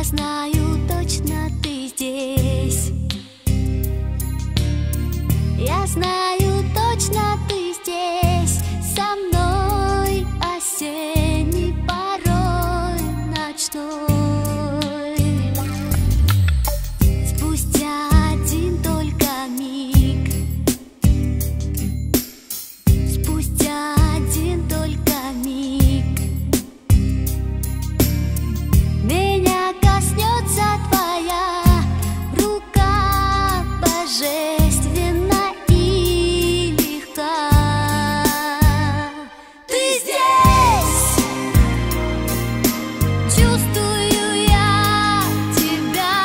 Я знаю точно, ты здесь. Я знаю точно, ты здесь со мной осенней порой ночной. Спустя один только миг, спустя один только миг, меня коснется твоя рука божественна и легка. Ты здесь, чувствую я тебя,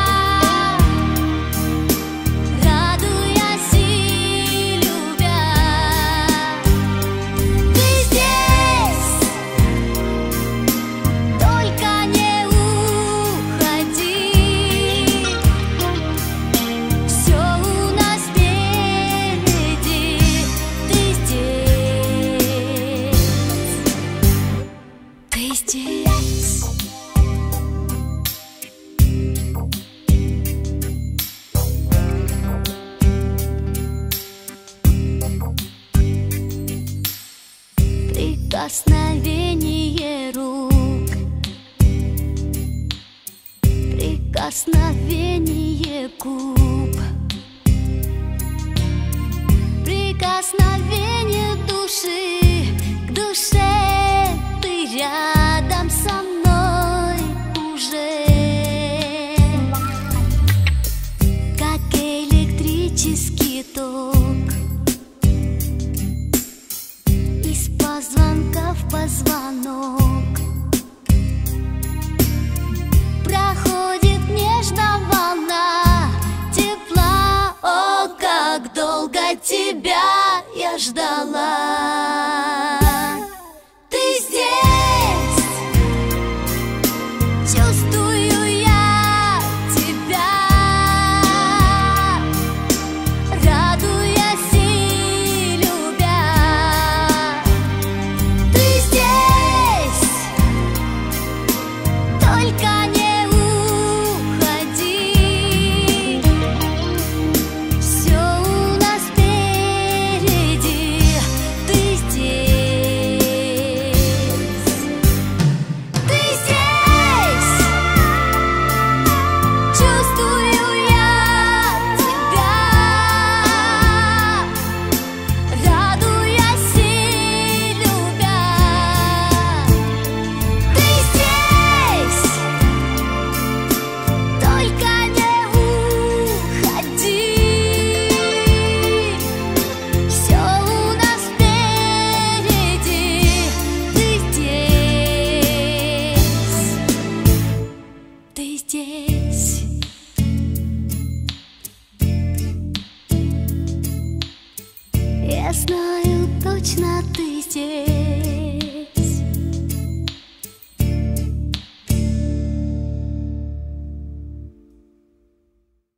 радуясь и любя. Ты здесь, только не уходи, все у нас впереди. Ты здесь, ты здесь. Прикосновение рук, прикосновение губ, прикосновение души к душе. Ты рядом со мной уже, как электрический ток, из позвонка в позвонок проходит нежно волна тепла. О, как долго тебя я ждала. Ты здесь, чувствую я тебя, радуясь и любя. Ты здесь, только не уходи, все у нас впереди. Ты здесь, ты здесь, чувствую я тебя, радуясь и любя. Ты здесь, только не уходи, все у нас впереди. Ты здесь, ты здесь. Я знаю точно, ты здесь.